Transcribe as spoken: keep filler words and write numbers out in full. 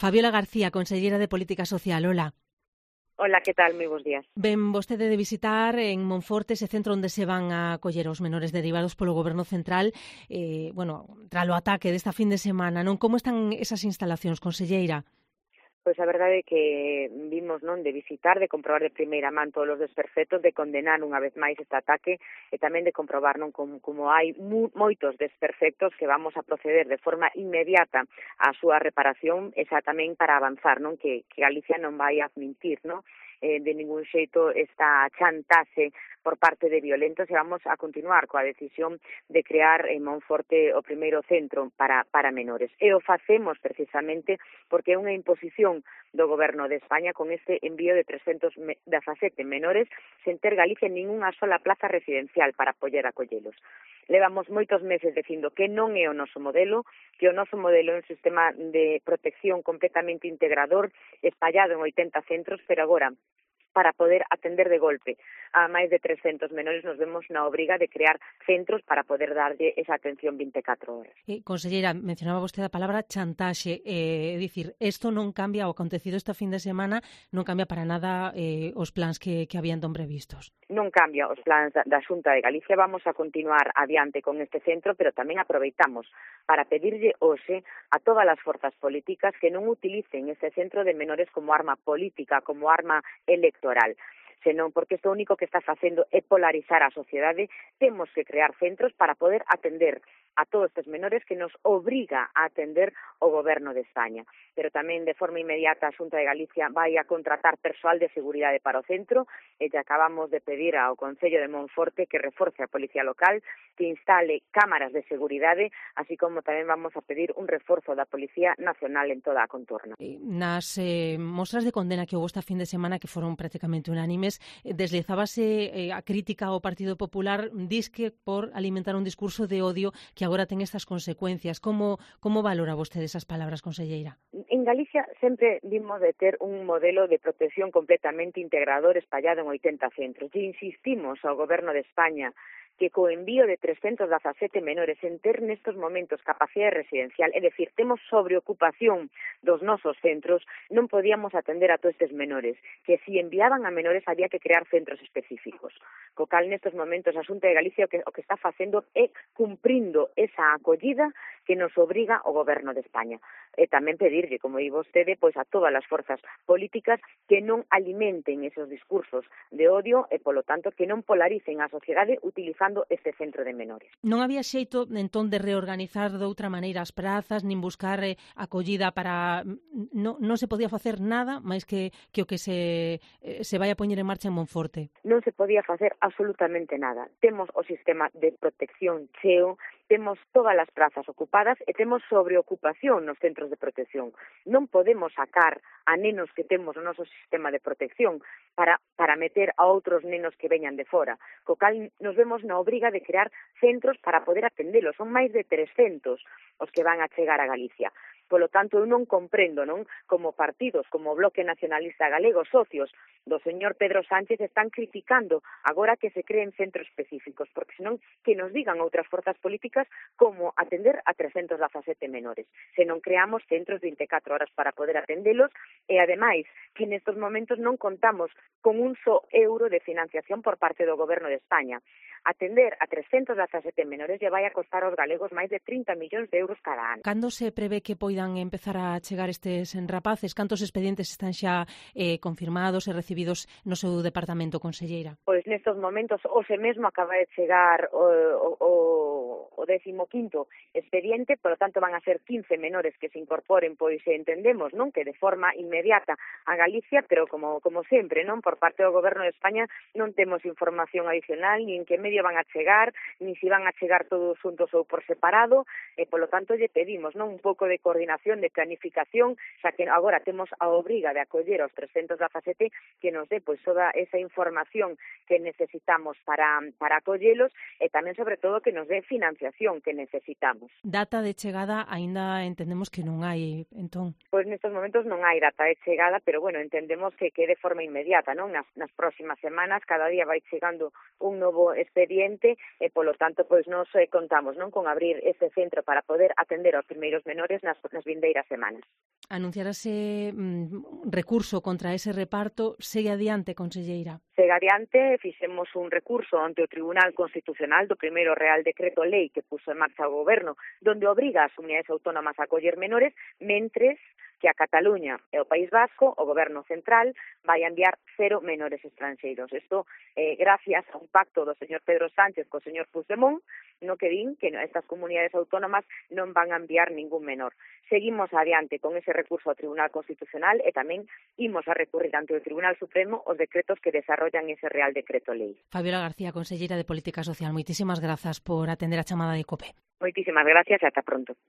Fabiola García, conselleira de Política Social. Hola. Hola, que tal? Moi bons días. Ven vostede de visitar en Monforte ese centro onde se van a acoller os menores derivados polo Goberno Central, eh, bueno, tralo ataque desta fin de semana, non? Como están esas instalacións, conselleira? Pois a verdade é que vimos non de visitar, de comprobar de primeira man todos os desperfectos, de condenar unha vez máis este ataque e tamén de comprobar non como, como hai mu, moitos desperfectos que vamos a proceder de forma inmediata á súa reparación, esa tamén para avanzar, non que, que Galicia non vai a admitir, non? Eh, de ningún xeito esta chantaxe por parte de violentos e vamos a continuar coa decisión de crear en Monforte o primeiro centro para, para menores. E o facemos precisamente porque é unha imposición do Goberno de España con este envío de trescentos dezasete menores sen ter Galicia en ninguna sola plaza residencial para poder acollelos. Levamos moitos meses dicindo que non é o noso modelo, que o noso modelo é un sistema de protección completamente integrador, espallado en oitenta centros, pero agora, para poder atender de golpe a máis de trescentos menores, nos vemos na obriga de crear centros para poder darlle esa atención vinte e catro horas. Eh, conselleira, mencionaba vostede a palabra chantaxe, é eh, dicir, isto non cambia, o acontecido esta fin de semana non cambia para nada eh, os plans que, que habían don previstos. Non cambia os plans da, da Xunta de Galicia, vamos a continuar adiante con este centro, pero tamén aproveitamos para pedirlle hoxe a todas as forzas políticas que non utilicen este centro de menores como arma política, como arma electoral, senón porque isto único que está facendo é polarizar a sociedade. Temos que crear centros para poder atender a todos estes menores que nos obriga a atender o Goberno de España. Pero tamén de forma inmediata a Xunta de Galicia vai a contratar persoal de seguridade para o centro e lle acabamos de pedir ao Concello de Monforte que reforce a Policía Local, que instale cámaras de seguridade, así como tamén vamos a pedir un reforzo da Policía Nacional en toda a contorna. Nas eh, mostras de condena que houve esta fin de semana, que foron prácticamente unánimes, eh, deslizábase eh, a crítica ao Partido Popular, disque por alimentar un discurso de odio que agora ten estas consecuencias. Como, como valora vostede esas palabras, conselleira? En Galicia sempre vimos de ter un modelo de protección completamente integrador espallado en oitenta centros. E insistimos ao Goberno de España que co envío de trescentos dezasete menores en ter nestos momentos capacidade residencial, é dicir, temos sobreocupación dos nosos centros, non podíamos atender a todos estes menores, que si enviaban a menores había que crear centros específicos. Co cal nestes momentos a Xunta de Galicia o que, o que está facendo é cumprindo esa acollida que nos obriga o Goberno de España. E tamén pedirlle, como di vostede, pois a todas as forzas políticas que non alimenten esos discursos de odio e, polo tanto, que non polaricen a sociedade utilizando este centro de menores. Non había xeito, entón, de reorganizar de outra maneira as prazas, nin buscar eh, acollida para... Non, non se podía facer nada máis que, que o que se, eh, se vai a poñer en marcha en Monforte? Non se podía facer absolutamente nada. Temos o sistema de protección cheo, temos todas as prazas ocupadas e temos sobreocupación nos centros de protección. Non podemos sacar a nenos que temos no noso sistema de protección para, para meter a outros nenos que veñan de fora. Co cal nos vemos na obriga de crear centros para poder atendelos. Son máis de trescentos os que van a chegar a Galicia. Polo tanto, eu non comprendo, non, como partidos, como o Bloque Nacionalista Galego, socios do señor Pedro Sánchez, están criticando agora que se creen centros específicos, porque senón que nos digan outras forzas políticas como atender a trescentos dezasete menores. Se non creamos centros vinte e catro horas para poder atendelos e, ademais, que nestes momentos non contamos con un só euro de financiación por parte do Goberno de España. Atender a trescentos dezasete menores lle vai a costar aos galegos máis de trinta millóns de euros cada ano. Cando se prevé que poidan empezar a chegar estes rapaces? Cantos expedientes están xa eh, confirmados e recibidos no seu departamento, conselleira? Pois nestes momentos, hoxe mesmo acaba de chegar o, o, o décimo quinto expediente, por lo tanto van a ser quince menores que se incorporen, pois entendemos, non, que de forma inmediata a Galicia, pero como, como sempre, non, por parte do Goberno de España non temos información adicional, nin que medio van a chegar, nin si van a chegar todos juntos ou por separado, e polo tanto lle pedimos, non, un pouco de coordinación, de planificación, xa que agora temos a obriga de acoller aos trescentos dezasete que nos dé pois toda esa información que necesitamos para, para acollelos e tamén, sobre todo, que nos dé financiación financiación que necesitamos. Data de chegada aínda entendemos que non hai, entón? Pois nestes momentos non hai data de chegada, pero bueno, entendemos que que de forma inmediata, non? Nas, nas próximas semanas cada día vai chegando un novo expediente e polo tanto pois nos eh, contamos, non, con abrir este centro para poder atender aos primeiros menores nas, nas vindeiras semanas. Anunciarase mm, recurso contra ese reparto, segue adiante, conselleira? Segue adiante, fixemos un recurso ante o Tribunal Constitucional do primeiro Real Decreto Lei que puso en marcha o Goberno, donde obriga as unidades autónomas a acoller menores, mentres que a Cataluña e o País Vasco, o Goberno Central, vai a enviar cero menores estranxeiros. Isto, eh, gracias a un pacto do señor Pedro Sánchez co señor Puigdemont, no que din que estas comunidades autónomas non van a enviar ningún menor. Seguimos adiante con ese recurso ao Tribunal Constitucional e tamén imos a recurrir ante o Tribunal Supremo os decretos que desarrollan ese Real Decreto Lei. Fabiola García, conselleira de Política Social, moitísimas grazas por atender a chamada de COPE. Moitísimas gracias e ata pronto.